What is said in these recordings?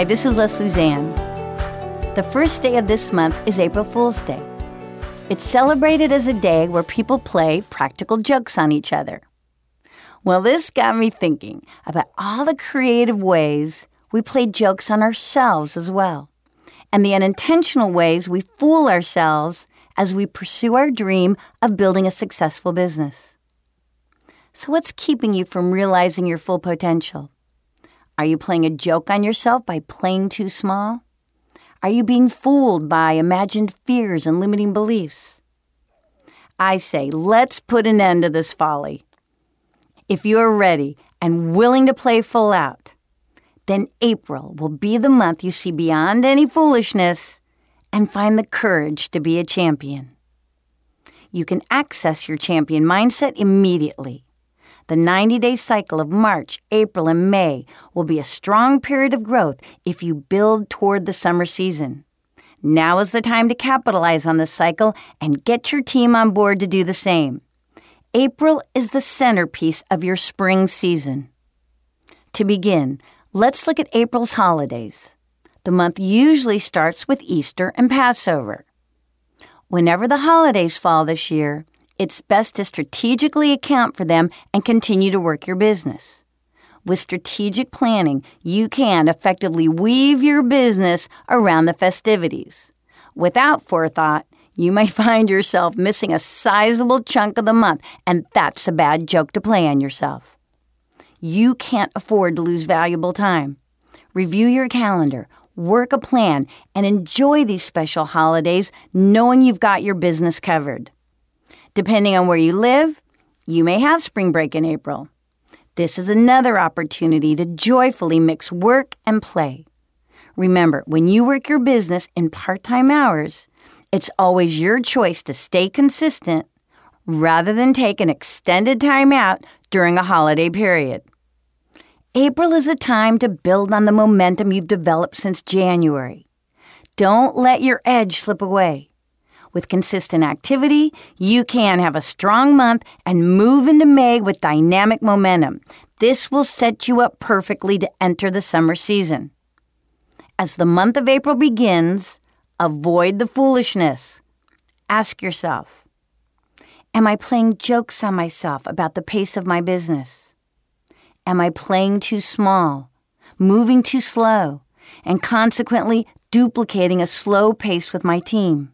Hi, this is Leslie Zann. The first day of this month is April Fool's Day. It's celebrated as a day where people play practical jokes on each other. Well, this got me thinking about all the creative ways we play jokes on ourselves as well, and the unintentional ways we fool ourselves as we pursue our dream of building a successful business. So what's keeping you from realizing your full potential? Are you playing a joke on yourself by playing too small? Are you being fooled by imagined fears and limiting beliefs? I say, let's put an end to this folly. If you are ready and willing to play full out, then April will be the month you see beyond any foolishness and find the courage to be a champion. You can access your champion mindset immediately. The 90-day cycle of March, April, and May will be a strong period of growth if you build toward the summer season. Now is the time to capitalize on this cycle and get your team on board to do the same. April is the centerpiece of your spring season. To begin, let's look at April's holidays. The month usually starts with Easter and Passover. Whenever the holidays fall this year, it's best to strategically account for them and continue to work your business. With strategic planning, you can effectively weave your business around the festivities. Without forethought, you may find yourself missing a sizable chunk of the month, and that's a bad joke to play on yourself. You can't afford to lose valuable time. Review your calendar, work a plan, and enjoy these special holidays knowing you've got your business covered. Depending on where you live, you may have spring break in April. This is another opportunity to joyfully mix work and play. Remember, when you work your business in part-time hours, it's always your choice to stay consistent rather than take an extended time out during a holiday period. April is a time to build on the momentum you've developed since January. Don't let your edge slip away. With consistent activity, you can have a strong month and move into May with dynamic momentum. This will set you up perfectly to enter the summer season. As the month of April begins, avoid the foolishness. Ask yourself, am I playing jokes on myself about the pace of my business? Am I playing too small, moving too slow, and consequently duplicating a slow pace with my team?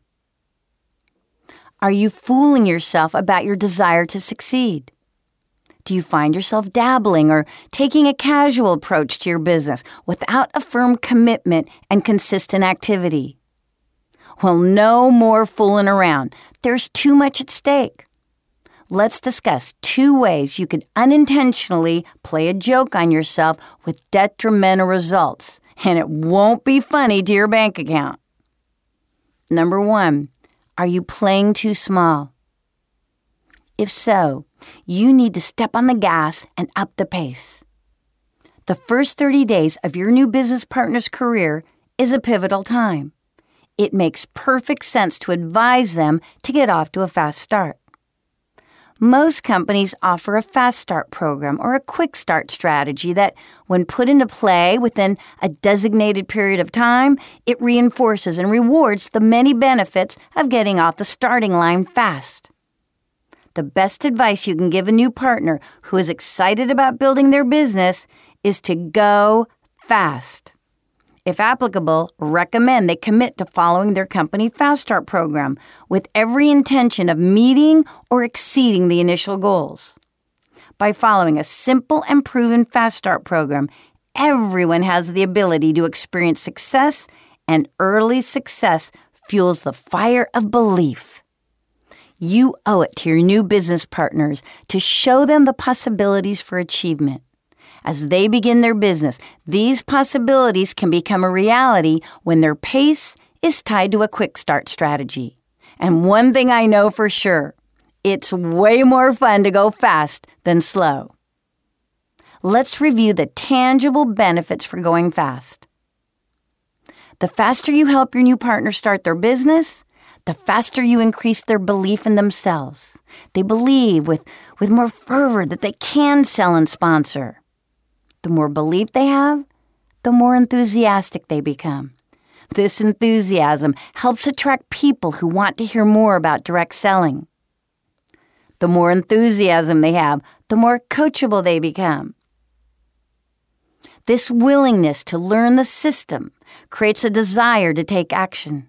Are you fooling yourself about your desire to succeed? Do you find yourself dabbling or taking a casual approach to your business without a firm commitment and consistent activity? Well, no more fooling around. There's too much at stake. Let's discuss 2 ways you could unintentionally play a joke on yourself with detrimental results, and it won't be funny to your bank account. Number 1. Are you playing too small? If so, you need to step on the gas and up the pace. The first 30 days of your new business partner's career is a pivotal time. It makes perfect sense to advise them to get off to a fast start. Most companies offer a fast start program or a quick start strategy that, when put into play within a designated period of time, it reinforces and rewards the many benefits of getting off the starting line fast. The best advice you can give a new partner who is excited about building their business is to go fast. If applicable, recommend they commit to following their company Fast Start program with every intention of meeting or exceeding the initial goals. By following a simple and proven Fast Start program, everyone has the ability to experience success, and early success fuels the fire of belief. You owe it to your new business partners to show them the possibilities for achievement. As they begin their business, these possibilities can become a reality when their pace is tied to a quick start strategy. And one thing I know for sure, it's way more fun to go fast than slow. Let's review the tangible benefits for going fast. The faster you help your new partner start their business, the faster you increase their belief in themselves. They believe with more fervor that they can sell and sponsor. The more belief they have, the more enthusiastic they become. This enthusiasm helps attract people who want to hear more about direct selling. The more enthusiasm they have, the more coachable they become. This willingness to learn the system creates a desire to take action.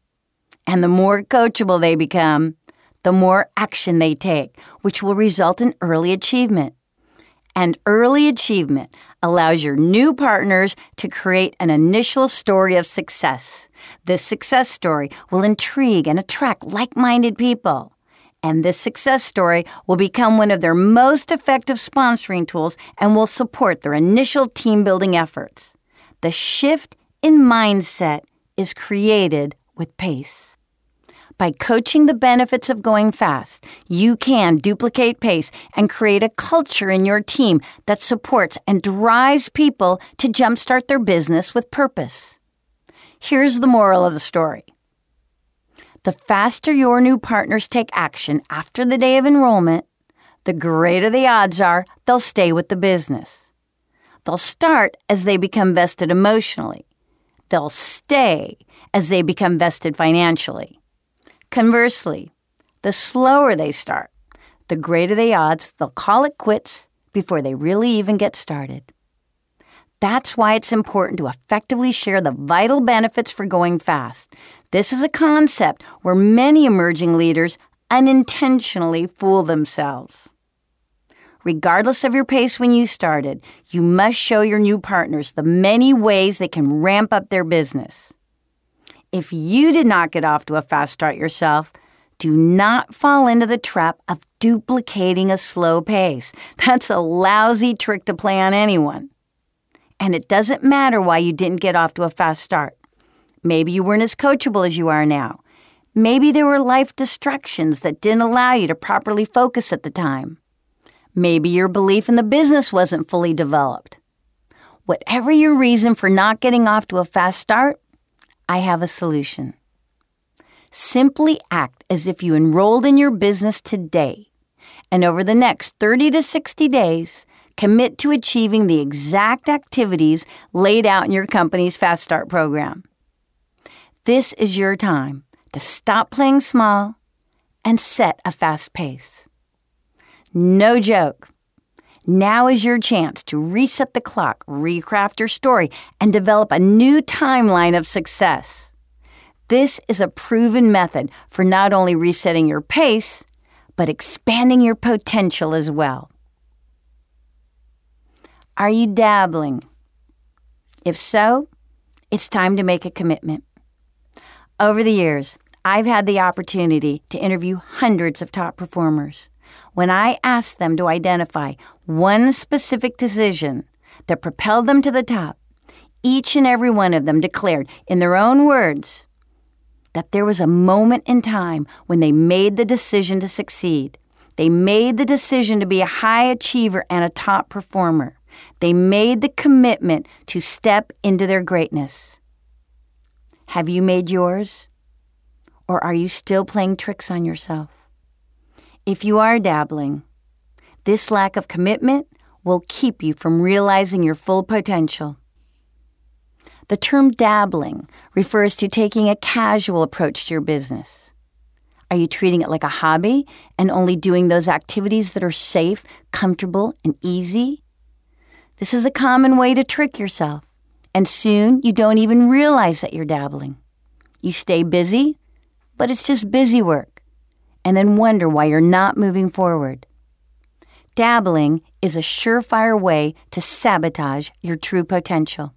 And the more coachable they become, the more action they take, which will result in early achievement. And early achievement allows your new partners to create an initial story of success. This success story will intrigue and attract like-minded people. And this success story will become one of their most effective sponsoring tools and will support their initial team-building efforts. The shift in mindset is created with pace. By coaching the benefits of going fast, you can duplicate pace and create a culture in your team that supports and drives people to jumpstart their business with purpose. Here's the moral of the story. The faster your new partners take action after the day of enrollment, the greater the odds are they'll stay with the business. They'll start as they become vested emotionally. They'll stay as they become vested financially. Conversely, the slower they start, the greater the odds they'll call it quits before they really even get started. That's why it's important to effectively share the vital benefits for going fast. This is a concept where many emerging leaders unintentionally fool themselves. Regardless of your pace when you started, you must show your new partners the many ways they can ramp up their business. If you did not get off to a fast start yourself, do not fall into the trap of duplicating a slow pace. That's a lousy trick to play on anyone. And it doesn't matter why you didn't get off to a fast start. Maybe you weren't as coachable as you are now. Maybe there were life distractions that didn't allow you to properly focus at the time. Maybe your belief in the business wasn't fully developed. Whatever your reason for not getting off to a fast start, I have a solution. Simply act as if you enrolled in your business today, and over the next 30 to 60 days, commit to achieving the exact activities laid out in your company's Fast Start program. This is your time to stop playing small and set a fast pace. No joke. Now is your chance to reset the clock, recraft your story, and develop a new timeline of success. This is a proven method for not only resetting your pace, but expanding your potential as well. Are you dabbling? If so, it's time to make a commitment. Over the years, I've had the opportunity to interview hundreds of top performers. When I asked them to identify one specific decision that propelled them to the top, each and every one of them declared in their own words that there was a moment in time when they made the decision to succeed. They made the decision to be a high achiever and a top performer. They made the commitment to step into their greatness. Have you made yours? Or are you still playing tricks on yourself? If you are dabbling, this lack of commitment will keep you from realizing your full potential. The term dabbling refers to taking a casual approach to your business. Are you treating it like a hobby and only doing those activities that are safe, comfortable, and easy? This is a common way to trick yourself, and soon you don't even realize that you're dabbling. You stay busy, but it's just busy work, and then wonder why you're not moving forward. Dabbling is a surefire way to sabotage your true potential.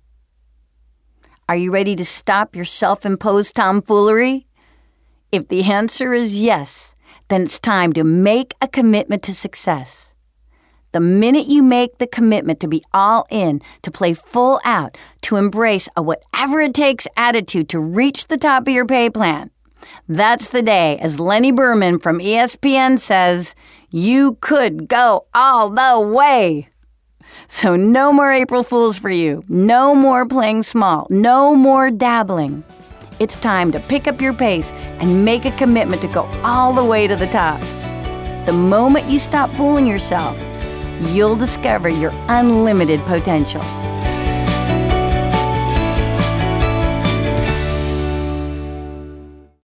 Are you ready to stop your self-imposed tomfoolery? If the answer is yes, then it's time to make a commitment to success. The minute you make the commitment to be all in, to play full out, to embrace a whatever-it-takes attitude to reach the top of your pay plan, that's the day, as Lenny Berman from ESPN says, you could go all the way. So no more April Fools for you. No more playing small. No more dabbling. It's time to pick up your pace and make a commitment to go all the way to the top. The moment you stop fooling yourself, you'll discover your unlimited potential.